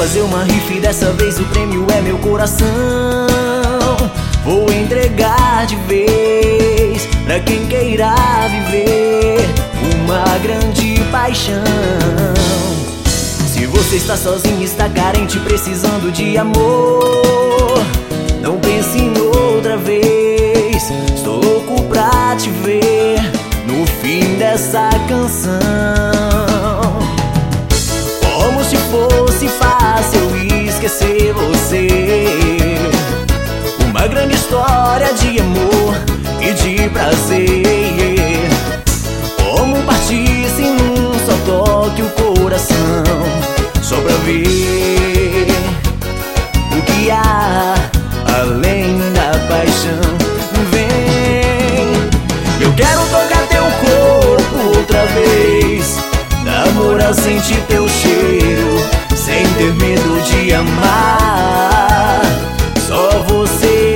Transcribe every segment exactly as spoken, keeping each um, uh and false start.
fazer uma rifa e dessa vez o prêmio é meu coração. Vou entregar de vez pra quem queira viver uma grande paixão. Se você está sozinho, está carente, precisando de amor, não pense em outra vez. Estou louco pra te ver no fim dessa canção. Como se fosse fácil esquecer você, uma grande história de amor e de prazer. Como partisse num só toque o coração, só pra ver o que há além da paixão. Vem, eu quero tocar teu corpo outra vez, namorar, sentir teu cheiro, sem ter medo de amar. Só você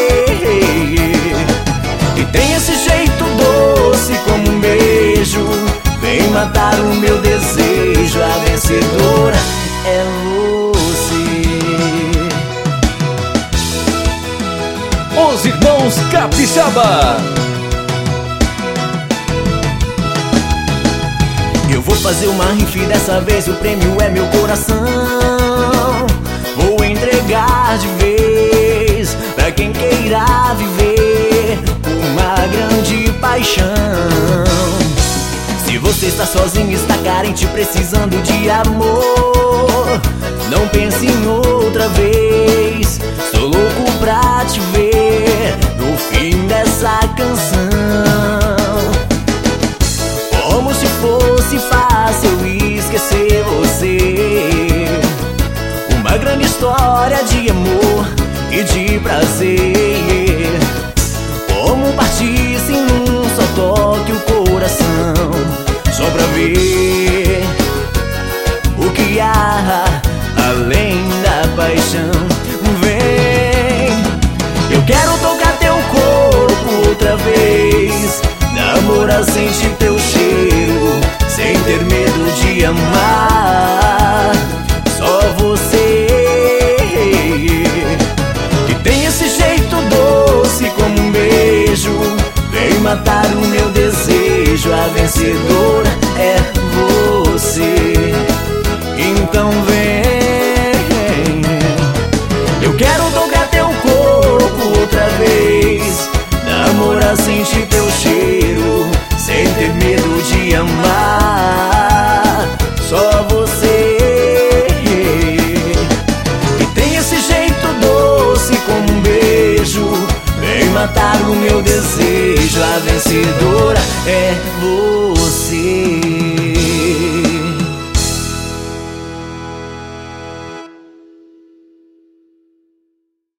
que tem esse jeito doce como um beijo, vem matar o meu desejo. A vencedora é você. Os Irmãos Capixaba. Eu vou fazer uma rifa e dessa vez o prêmio é meu coração. Vou entregar de vez pra quem queira viver uma grande paixão. Se você está sozinho, está carente, precisando de amor, não pense em outra vez. Estou louco pra te ver no fim dessa canção. Como se fosse fácil esquecer você, uma grande história de amor e de prazer. Como partisse num só toque o coração, só pra ver o que há além da paixão. Vem, eu quero tocar teu corpo outra vez, namorar, sentir teu cheiro, sem ter medo de amar. Só você que tem esse jeito doce como um beijo, vem matar o meu desejo. A vencedora é você. Então vem, eu quero tocar teu corpo outra vez, namorar, sentir teu cheiro, sem ter medo de amar. Só você que tem esse jeito doce como um beijo, vem matar o meu desejo. A vencedora é você.